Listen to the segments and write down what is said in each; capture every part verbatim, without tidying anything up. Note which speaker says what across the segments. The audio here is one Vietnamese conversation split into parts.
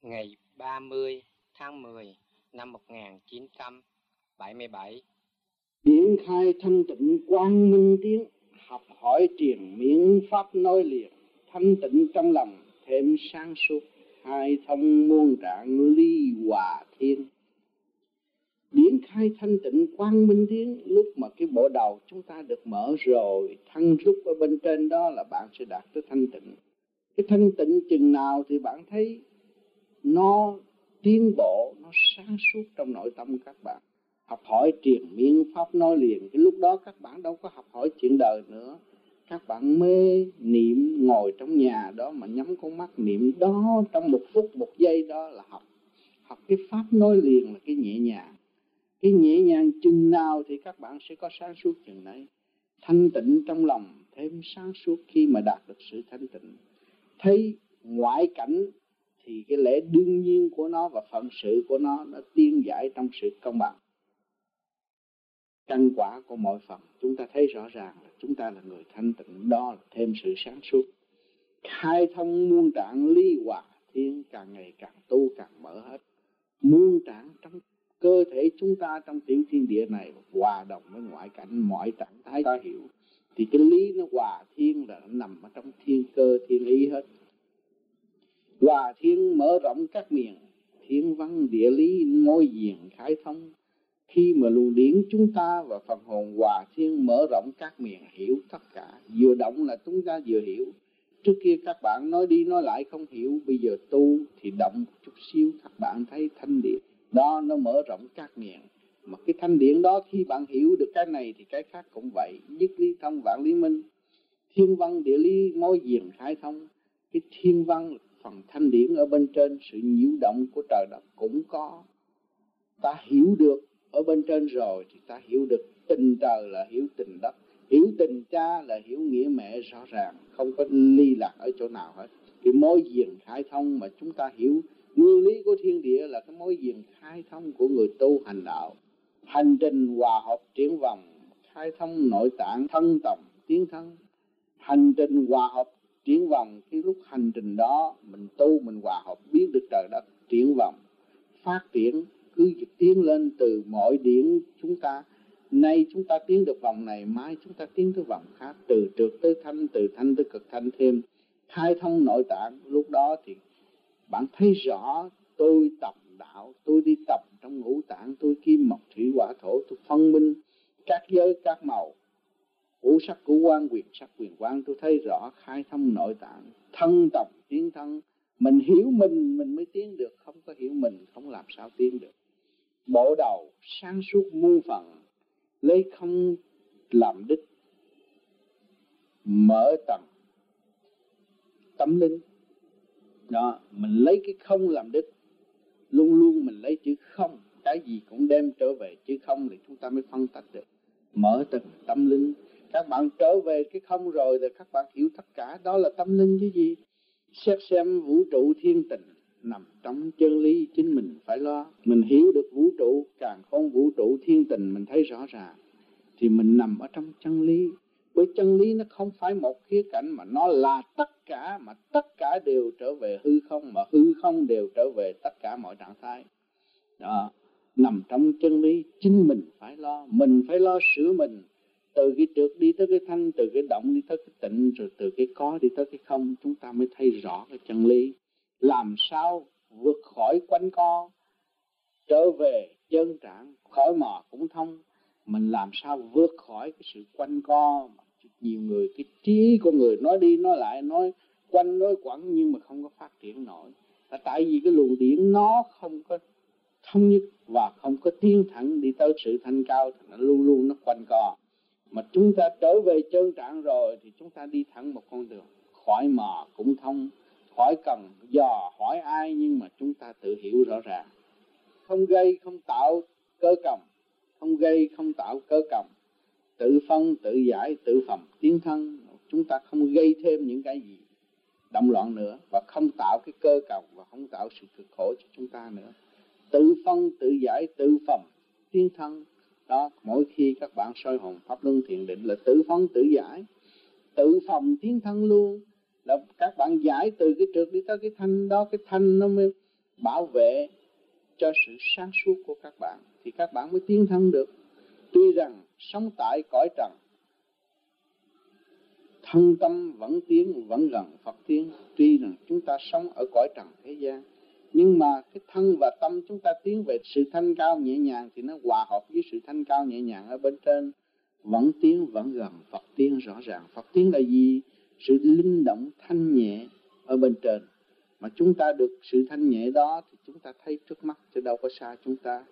Speaker 1: ngày ba mươi tháng mười năm một nghìn chín trăm bảy mươi bảy.
Speaker 2: Điển khai thanh tịnh quang minh tiếng, học hỏi triền miên pháp nói liền, thanh tịnh trong lòng thêm sáng suốt, hai thông muôn trạng ly hòa thiên. Điển khai thanh tịnh quang minh tiếng, lúc mà cái bộ đầu chúng ta được mở rồi, thăng rút ở bên trên đó là bạn sẽ đạt tới thanh tịnh. Cái thanh tịnh chừng nào thì bạn thấy nó tiến bộ, nó sáng suốt trong nội tâm các bạn. Học hỏi triền miên pháp nói liền, cái lúc đó các bạn đâu có học hỏi chuyện đời nữa. Các bạn mê niệm, ngồi trong nhà đó mà nhắm con mắt niệm đó, trong một phút một giây đó là học. Học cái pháp nói liền là cái nhẹ nhàng. Cái nhẹ nhàng chừng nào thì các bạn sẽ có sáng suốt chừng đấy. Thanh tịnh trong lòng thêm sáng suốt khi mà đạt được sự thanh tịnh. Thấy ngoại cảnh thì cái lẽ đương nhiên của nó và phận sự của nó nó tiên giải trong sự công bằng. Căn quả của mọi phần chúng ta thấy rõ ràng là chúng ta là người thanh tịnh, đó là thêm sự sáng suốt. Khai thông muôn trạng ly hòa thiên, càng ngày càng tu càng mở hết. Muôn trạng trong cơ thể chúng ta trong tiểu thiên địa này hòa đồng với ngoại cảnh, mọi trạng thái ta hiểu. Thì cái lý nó hòa thiên là nó nằm ở trong thiên cơ thiên ý hết. Hòa thiên mở rộng các miền, thiên văn địa lý môi diền khai thông. Khi mà luồng điển chúng ta và phần hồn hòa thiên mở rộng các miền, hiểu tất cả. Vừa động là chúng ta vừa hiểu. Trước kia các bạn nói đi nói lại không hiểu, bây giờ tu thì động một chút xíu, các bạn thấy thanh điển đó nó mở rộng các miền. Mà cái thanh điển đó khi bạn hiểu được cái này thì cái khác cũng vậy. Nhất lý thông vạn lý minh. Thiên văn địa lý môi diền khai thông. Cái thiên văn phần thanh điển ở bên trên, sự nhiễu động của trời đất cũng có. Ta hiểu được ở bên trên rồi thì ta hiểu được tình trời là hiểu tình đất, hiểu tình cha là hiểu nghĩa mẹ rõ ràng, không có ly lạc ở chỗ nào hết. Cái mối diền khai thông mà chúng ta hiểu nguyên lý của thiên địa là cái mối diền khai thông của người tu hành đạo. Hành trình hòa hợp triển vòng, khai thông nội tạng thân tầm tiến thân. Hành trình hòa hợp triển vòng, cái lúc hành trình đó mình tu mình hòa hợp biết được trời đất triển vòng, phát triển cứ tiến lên từ mọi điển chúng ta. Nay chúng ta tiến được vòng này, mai chúng ta tiến tới vòng khác, từ trượt tới thanh, từ thanh tới cực thanh thêm. Khai thông nội tạng, lúc đó thì bạn thấy rõ tôi tập đạo, tôi đi tập trong ngũ tạng, tôi kim mộc thủy hỏa thổ, tôi phân minh các giới các màu, ngũ sắc ngũ quan quyền sắc quyền quan, tôi thấy rõ khai thông nội tạng, thân tổng tiến thân. Mình hiểu mình, mình mới tiến được, không có hiểu mình, không làm sao tiến được. Bộ đầu sáng suốt muôn phần, lấy không làm đích, mở tầng tâm linh. Đó, mình lấy cái không làm đích, luôn luôn mình lấy chữ không, cái gì cũng đem trở về chữ không thì chúng ta mới phân tách được. Mở tầng tâm linh, các bạn trở về cái không rồi thì các bạn hiểu tất cả, đó là tâm linh chứ gì. Xét xem vũ trụ thiên tình nằm trong chân lý, chính mình phải lo. Mình hiểu được vũ trụ, càng không vũ trụ thiên tình mình thấy rõ ràng, thì mình nằm ở trong chân lý. Với chân lý nó không phải một khía cạnh, mà nó là tất cả, mà tất cả đều trở về hư không, mà hư không đều trở về tất cả mọi trạng thái. Đó, nằm trong chân lý, chính mình phải lo. Mình phải lo sửa mình, từ cái trượt đi tới cái thanh, từ cái động đi tới cái tịnh, rồi từ cái có đi tới cái không, chúng ta mới thấy rõ cái chân lý. Làm sao vượt khỏi quanh co, trở về chân trạng, khỏi mò cũng thông. Mình làm sao vượt khỏi cái sự quanh co. Nhiều người, cái trí của người nói đi nói lại, nói quanh nói quẩn nhưng mà không có phát triển nổi. Là tại vì cái luồng điển nó không có thống nhất và không có tiến thẳng đi tới sự thanh cao, thì nó luôn luôn nó quanh co. Mà chúng ta trở về chân trạng rồi thì chúng ta đi thẳng một con đường, khỏi mò cũng thông, khỏi cần dò hỏi ai, nhưng mà chúng ta tự hiểu rõ ràng. Không gây không tạo cơ cầm, không gây không tạo cơ cầm, tự phân tự giải tự phẩm tiến thân. Chúng ta không gây thêm những cái gì động loạn nữa, và không tạo cái cơ cầm, và không tạo sự cực khổ cho chúng ta nữa. Tự phân tự giải tự phẩm tiến thân. Đó, mỗi khi các bạn soi hồn pháp luân thiền định là tự phân tự giải tự phòng tiến thân luôn. Là các bạn giải từ cái trượt đi tới cái thanh đó, cái thanh nó mới bảo vệ cho sự sáng suốt của các bạn, thì các bạn mới tiến thân được. Tuy rằng sống tại cõi trần, thân tâm vẫn tiến, vẫn gần Phật tiến. Tuy rằng chúng ta sống ở cõi trần thế gian, nhưng mà cái thân và tâm chúng ta tiến về sự thanh cao nhẹ nhàng, thì nó hòa hợp với sự thanh cao nhẹ nhàng ở bên trên. Vẫn tiến, vẫn gần Phật tiến rõ ràng. Phật tiến là gì? Sự linh động thanh nhẹ ở bên trên. Mà chúng ta được sự thanh nhẹ đó thì chúng ta thấy trước mắt, chứ đâu có xa chúng ta.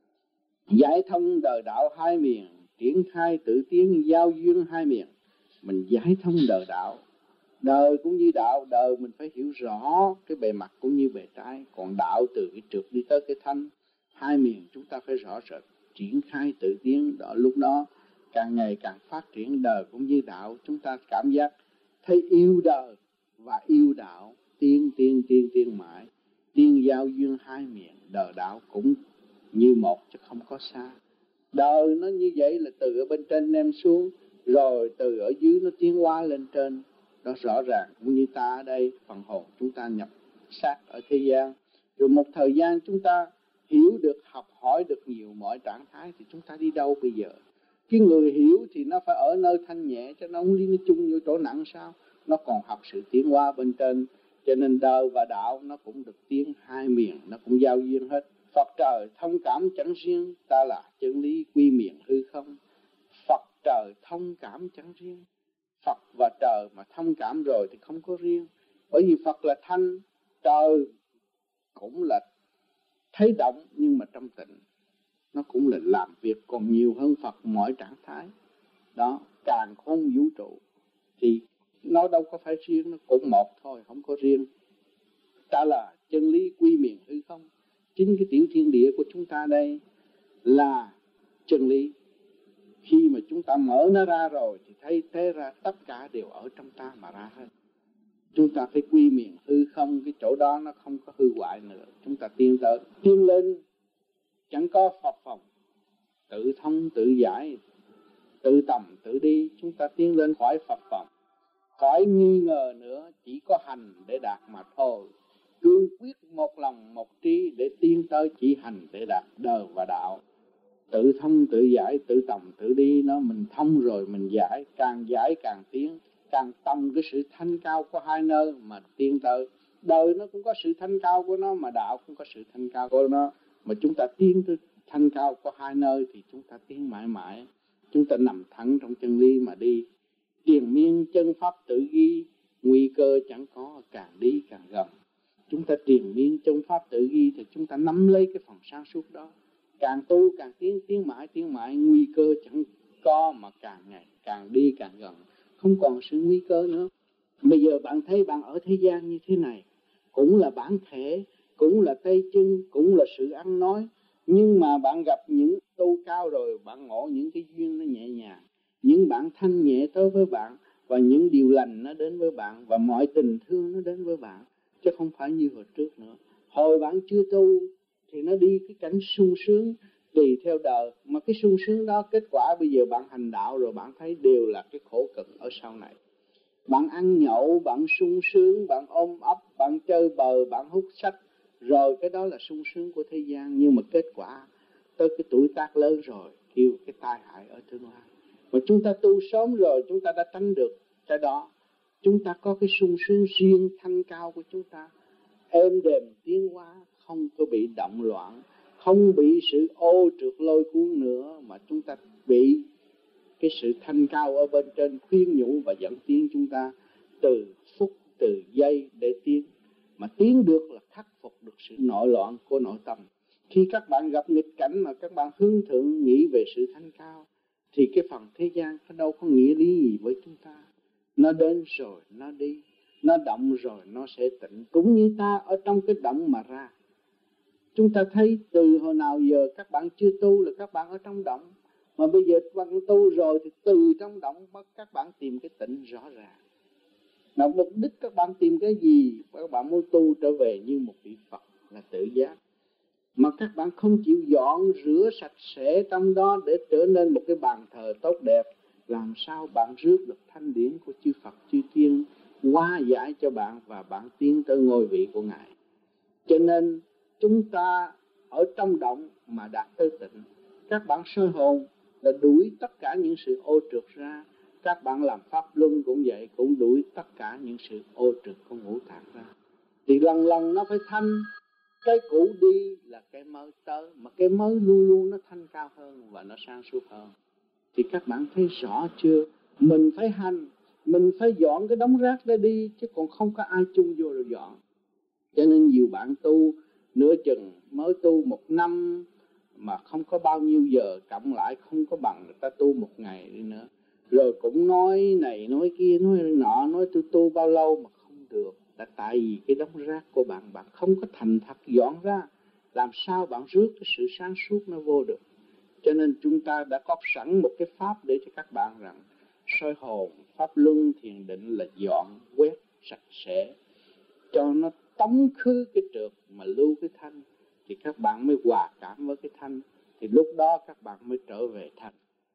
Speaker 2: Giải thông đời đạo hai miền, triển khai tự tiến giao duyên hai miền. Mình giải thông đời đạo, đời cũng như đạo, đời mình phải hiểu rõ cái bề mặt cũng như bề trái. Còn đạo từ cái trượt đi tới cái thanh, hai miền chúng ta phải rõ rệt, triển khai tự tiến. Đó, lúc đó càng ngày càng phát triển đời cũng như đạo. Chúng ta cảm giác thấy yêu đời và yêu đạo, tiên tiên tiên tiên mãi, tiên giao duyên hai miền. Đời đạo cũng như một chứ không có xa. Đời nó như vậy là từ ở bên trên đem xuống, rồi từ ở dưới nó tiến hóa lên trên. Đó rõ ràng. Cũng như ta ở đây, phần hồn chúng ta nhập xác ở thế gian, rồi một thời gian chúng ta hiểu được, học hỏi được nhiều mọi trạng thái, thì chúng ta đi đâu bây giờ? Cái người hiểu thì nó phải ở nơi thanh nhẹ, cho nó không đi nó chung vô chỗ nặng sao? Nó còn học sự tiến hóa bên trên. Cho nên đời và đạo nó cũng được tiến hai miền, nó cũng giao duyên hết. Phật trời thông cảm chẳng riêng, ta là chân lý quy miền hư không. Phật trời thông cảm chẳng riêng. Phật và trời mà thông cảm rồi thì không có riêng. Bởi vì Phật là thanh, trời cũng là thấy động nhưng mà trong tịnh. Nó cũng là làm việc còn nhiều hơn Phật mọi trạng thái. Đó, càng không vũ trụ thì nó đâu có phải riêng, nó cũng một thôi, không có riêng. Ta là chân lý quy miền hư không. Chính cái tiểu thiên địa của chúng ta đây là chân lý. Khi mà chúng ta mở nó ra rồi thì thấy thế ra tất cả đều ở trong ta mà ra hết. Chúng ta phải quy miền hư không, cái chỗ đó nó không có hư hoại nữa. Chúng ta tiến tới, tiến lên chẳng có phập phồng, tự thông tự giải, tự tầm tự đi. Chúng ta tiến lên khỏi phập phồng, khỏi nghi ngờ nữa, chỉ có hành để đạt mà thôi. Cương quyết một lòng một trí để tiến tới chỉ hành để đạt đời và đạo. Tự thông tự giải, tự tầm tự đi. Nó mình thông rồi mình giải, càng giải càng tiến, càng tầm cái sự thanh cao của hai nơi mà tiến tới. Đời nó cũng có sự thanh cao của nó, mà đạo cũng có sự thanh cao của nó. Mà chúng ta tiến tới thanh cao của hai nơi thì chúng ta tiến mãi mãi. Chúng ta nằm thẳng trong chân lý mà đi. Triền miên chân pháp tự ghi, nguy cơ chẳng có, càng đi càng gần. Chúng ta triền miên chân pháp tự ghi thì chúng ta nắm lấy cái phần sáng suốt đó. Càng tu càng tiến, tiến mãi tiến mãi, nguy cơ chẳng có mà càng ngày càng đi càng gần, không còn sự nguy cơ nữa. Bây giờ bạn thấy bạn ở thế gian như thế này, cũng là bản thể, cũng là tay chân, cũng là sự ăn nói. Nhưng mà bạn gặp những tu cao rồi, bạn ngộ những cái duyên nó nhẹ nhàng, những bạn thanh nhẹ tới với bạn, và những điều lành nó đến với bạn, và mọi tình thương nó đến với bạn, chứ không phải như hồi trước nữa. Hồi bạn chưa tu thì nó đi cái cảnh sung sướng tùy theo đời, mà cái sung sướng đó kết quả bây giờ bạn hành đạo rồi bạn thấy đều là cái khổ cực ở sau này. Bạn ăn nhậu, bạn sung sướng, bạn ôm ấp, bạn chơi bời, bạn hút sách, rồi cái đó là sung sướng của thế gian. Nhưng mà kết quả tới cái tuổi tác lớn rồi kêu cái tai hại ở tương lai. Mà chúng ta tu sớm rồi, chúng ta đã tránh được cái đó. Chúng ta có cái sung sướng riêng thanh cao của chúng ta, êm đềm tiến hóa, không có bị động loạn, không bị sự ô trượt lôi cuốn nữa, mà chúng ta bị cái sự thanh cao ở bên trên khuyên nhủ và dẫn tiến chúng ta từ phút từ giây để tiến. Mà tiến được là khắc phục được sự nội loạn của nội tâm. Khi các bạn gặp nghịch cảnh mà các bạn hướng thượng nghĩ về sự thanh cao, thì cái phần thế gian nó đâu có nghĩa lý gì với chúng ta. Nó đến rồi nó đi, nó động rồi nó sẽ tịnh. Cũng như ta ở trong cái động mà ra. Chúng ta thấy từ hồi nào giờ các bạn chưa tu là các bạn ở trong động, mà bây giờ các bạn tu rồi thì từ trong động các bạn tìm cái tịnh rõ ràng. Mà mục đích các bạn tìm cái gì? Các bạn muốn tu trở về như một vị Phật là tự giác. Mà các bạn không chịu dọn rửa sạch sẽ trong đó để trở nên một cái bàn thờ tốt đẹp, làm sao bạn rước được thanh điển của chư Phật chư Thiên hóa giải cho bạn và bạn tiến tới ngôi vị của Ngài. Cho nên chúng ta ở trong động mà đạt tới tịnh. Các bạn soi hồn là đuổi tất cả những sự ô trượt ra. Các bạn làm pháp luân cũng vậy, cũng đuổi tất cả những sự ô trượt của ngũ tạng ra. Thì lần lần nó phải thanh. Cái cũ đi là cái mới tới, mà cái mới luôn luôn nó thanh cao hơn và nó sáng suốt hơn. Thì các bạn thấy rõ chưa? Mình phải hành, mình phải dọn cái đống rác đó đi, chứ còn không có ai chung vô rồi dọn. Cho nên nhiều bạn tu nửa chừng mới tu một năm mà không có bao nhiêu giờ, cộng lại không có bằng người ta tu một ngày đi nữa. Rồi cũng nói này nói kia, nói nọ, nói tôi tu bao lâu mà không được. Là tại vì cái đống rác của bạn, bạn không có thành thật dọn ra. Làm sao bạn rước cái sự sáng suốt nó vô được. Cho nên chúng ta đã có sẵn một cái pháp để cho các bạn rằng soi hồn, pháp luân, thiền định là dọn, quét, sạch sẽ. Cho nó tống khứ cái trượt mà lưu cái thanh. Thì các bạn mới hòa cảm với cái thanh. Thì lúc đó các bạn mới trở về thanh.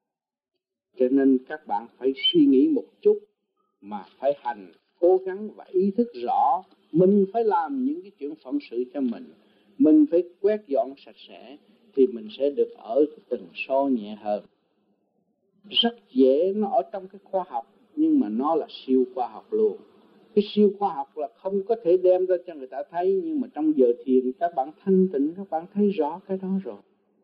Speaker 2: Cho nên các bạn phải suy nghĩ một chút mà phải hành, cố gắng và ý thức rõ. Mình phải làm những cái chuyện phận sự cho mình. Mình phải quét dọn sạch sẽ thì mình sẽ được ở từng số nhẹ hơn. Rất dễ, nó ở trong cái khoa học, nhưng mà nó là siêu khoa học luôn. Cái siêu khoa học là không có thể đem ra cho người ta thấy, nhưng mà trong giờ thiền các bạn thanh tịnh, các bạn thấy rõ cái đó rồi.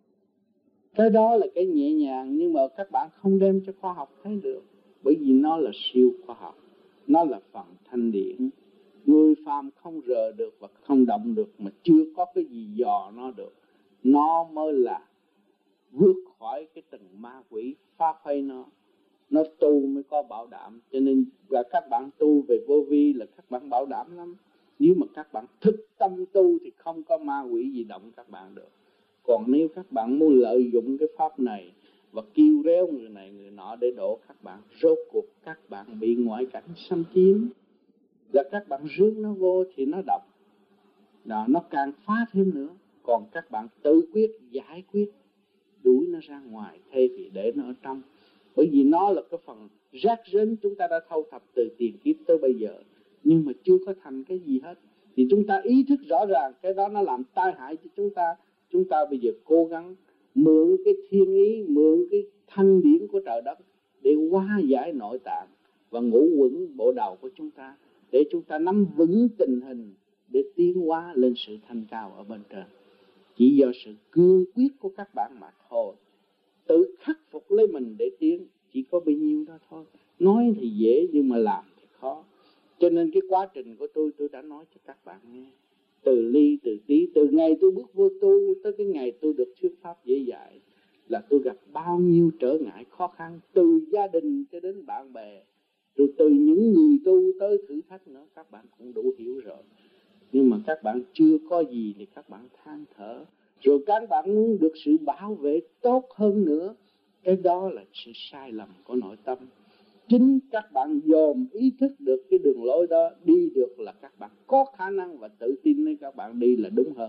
Speaker 2: Cái đó là cái nhẹ nhàng, nhưng mà các bạn không đem cho khoa học thấy được. Bởi vì nó là siêu khoa học, nó là phần thanh điển. Người phàm không rờ được và không động được, mà chưa có cái gì dò nó được. Nó mới là vượt khỏi cái tầng ma quỷ phá phây nó. Nó tu mới có bảo đảm. Cho nên và các bạn tu về vô vi là các bạn bảo đảm lắm. Nếu mà các bạn thức tâm tu thì không có ma quỷ gì động các bạn được. Còn nếu các bạn muốn lợi dụng cái pháp này và kêu réo người này người nọ để đổ các bạn, rốt cuộc các bạn bị ngoại cảnh xâm chiếm. Là các bạn rước nó vô thì nó động. Đó, nó càng phá thêm nữa. Còn các bạn tự quyết, giải quyết, đuổi nó ra ngoài thay vì để nó ở trong. Bởi vì nó là cái phần rác rến chúng ta đã thâu thập từ tiền kiếp tới bây giờ, nhưng mà chưa có thành cái gì hết. Thì chúng ta ý thức rõ ràng cái đó nó làm tai hại cho chúng ta. Chúng ta bây giờ cố gắng mượn cái thiên ý, mượn cái thanh điển của trời đất để hóa giải nội tạng và ngũ quẩn bộ đầu của chúng ta, để chúng ta nắm vững tình hình để tiến hóa lên sự thanh cao ở bên trên. Chỉ do sự cương quyết của các bạn mà thôi. Tự khắc phục lấy mình để tiến, chỉ có bấy nhiêu đó thôi. Nói thì dễ nhưng mà làm thì khó. Cho nên cái quá trình của tôi, tôi đã nói cho các bạn nghe. Từ ly, từ tí, từ ngày tôi bước vô tu tới cái ngày tôi được thuyết pháp dễ dạy, là tôi gặp bao nhiêu trở ngại khó khăn, từ gia đình cho đến bạn bè, rồi từ những người tu tới thử thách nữa, các bạn cũng đủ hiểu rồi. Nhưng mà các bạn chưa có gì thì các bạn than thở. Rồi các bạn muốn được sự bảo vệ tốt hơn nữa. Cái đó là sự sai lầm của nội tâm. Chính các bạn dòm ý thức được cái đường lối đó, đi được là các bạn có khả năng và tự tin nên các bạn đi là đúng hơn.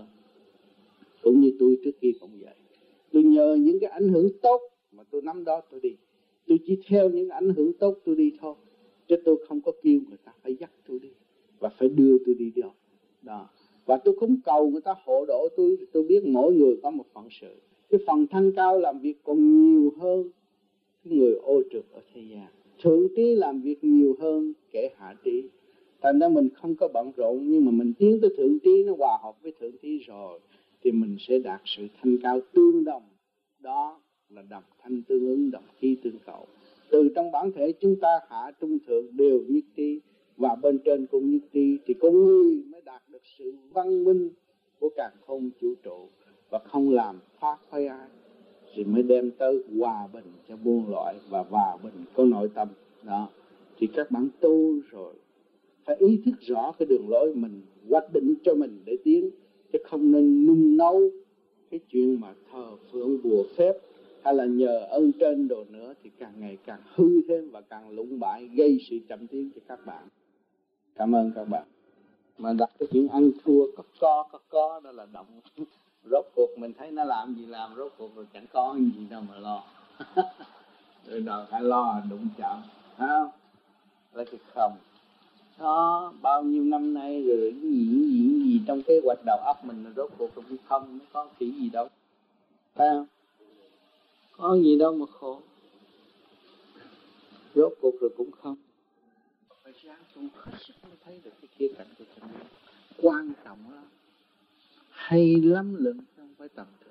Speaker 2: Cũng như tôi trước khi cũng vậy. Tôi nhờ những cái ảnh hưởng tốt mà tôi nắm đó tôi đi. Tôi chỉ theo những ảnh hưởng tốt tôi đi thôi. Chứ tôi không có kêu người ta phải dắt tôi đi và phải đưa tôi đi đâu. Đó. Và tôi cũng cầu người ta hộ độ tôi. Tôi biết mỗi người có một phận sự. Cái phần thanh cao làm việc còn nhiều hơn cái người ô trượt ở thế gian. Thượng trí làm việc nhiều hơn kẻ hạ trí. Thành ra mình không có bận rộn, nhưng mà mình tiến tới thượng trí, nó hòa hợp với thượng trí rồi thì mình sẽ đạt sự thanh cao tương đồng. Đó là đồng thanh tương ứng, đồng khí tương cầu. Từ trong bản thể chúng ta hạ trung thượng đều nhất trí, và bên trên cũng nhất trí, thì con người mới đạt được sự văn minh của càn khôn vũ trụ và không làm phát phái ai, thì mới đem tới hòa bình cho muôn loại và hòa bình có nội tâm. Đó thì các bạn tu rồi phải ý thức rõ cái đường lối mình hoạch định cho mình để tiến, chứ không nên nung nấu cái chuyện mà thờ phượng bùa phép hay là nhờ ơn trên đồ nữa, thì càng ngày càng hư thêm và càng lũng bại, gây sự chậm tiến cho các bạn. Cảm ơn các bạn. Mà đặt cái chuyện ăn thua có co có co đó là động. Rốt cuộc mình thấy nó làm gì làm, rốt cuộc rồi chẳng có gì đâu mà lo. Rồi đâu phải lo đụng chạm, phải không? Là cái không. Đó, bao nhiêu năm nay rồi cái gì, cái gì, cái gì trong trong kế hoạch đầu óc mình là rốt cuộc cũng không, nó có khỉ gì đâu, phải không? Có gì đâu mà khổ, rốt cuộc rồi cũng không. Phải sáng suốt hết sức mới thấy được cái khía cạnh của chân lý. Quan trọng lắm, hay lắm lượng, không phải tầm thường.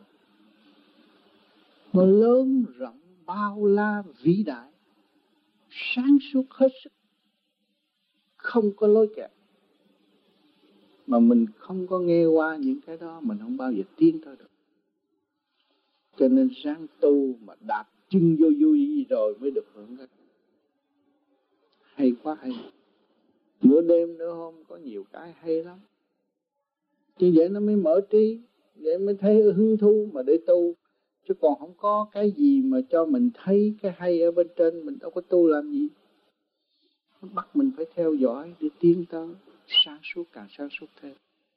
Speaker 2: Nó lớn rộng bao la vĩ đại, sáng suốt hết sức, không có lối kẹt. Mà mình không có nghe qua những cái đó, mình không bao giờ tiến tới được. Cho nên ráng tu mà đạp chân vô vui rồi mới được hưởng cái. Hay quá hay. Nửa đêm nửa hôm có nhiều cái hay lắm. Như vậy nó mới mở trí, vậy mới thấy hứng thú mà để tu. Chứ còn không có cái gì mà cho mình thấy cái hay ở bên trên, mình đâu có tu làm gì. Nó bắt mình phải theo dõi để tiến tới, sáng suốt càng sáng suốt thêm.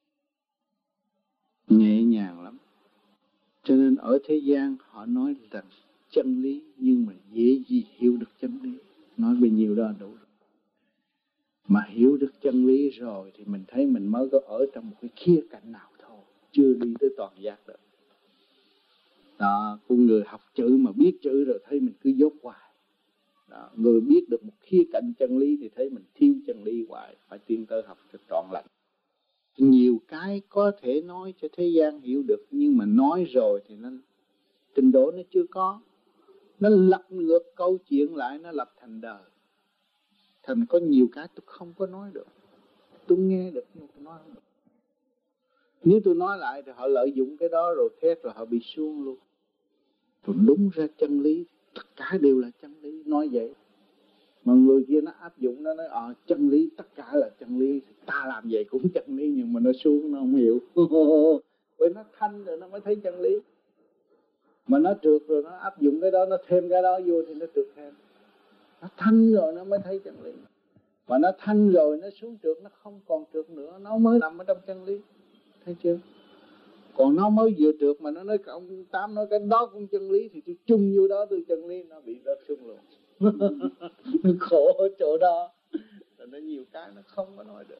Speaker 2: Nhẹ nhàng lắm. Cho nên ở thế gian họ nói rằng chân lý, nhưng mà dễ gì hiểu được chân lý. Nói bấy nhiêu đó đủ rồi. Mà hiểu được chân lý rồi thì mình thấy mình mới có ở trong một cái khía cạnh nào thôi, chưa đi tới toàn giác được. Đó, con người học chữ mà biết chữ rồi thấy mình cứ dốt hoài. Đó, người biết được một khía cạnh chân lý thì thấy mình thiếu chân lý hoài, phải tiến tới học cho trọn lành. Nhiều cái có thể nói cho thế gian hiểu được, nhưng mà nói rồi thì nó trình độ nó chưa có. Nó lặp ngược câu chuyện lại, nó lặp thành đời. Thành có nhiều cái tôi không có nói được. Tôi nghe được nhưng tôi nói không được. Nếu tôi nói lại thì họ lợi dụng cái đó rồi thét rồi họ bị xuống luôn. Rồi đúng ra chân lý, tất cả đều là chân lý, nói vậy. Mà người kia nó áp dụng, nó nói ờ à, chân lý, tất cả là chân lý, ta làm vậy cũng chân lý, nhưng mà nó xuống nó không hiểu. Bởi nó thanh rồi nó mới thấy chân lý. Mà nó trượt rồi nó áp dụng cái đó, nó thêm cái đó vô thì nó trượt thêm. Nó thanh rồi nó mới thấy chân lý. Mà nó thanh rồi nó xuống trượt, nó không còn trượt nữa, nó mới nằm ở trong chân lý. Thấy chưa? Còn nó mới vừa trượt mà nó nói ông Tám nói cái đó cũng chân lý, thì tôi chung vô đó tôi chân lý, nó bị rớt xuống luôn. Nó khổ ở chỗ đó. Rồi nó nhiều cái nó không có nói được.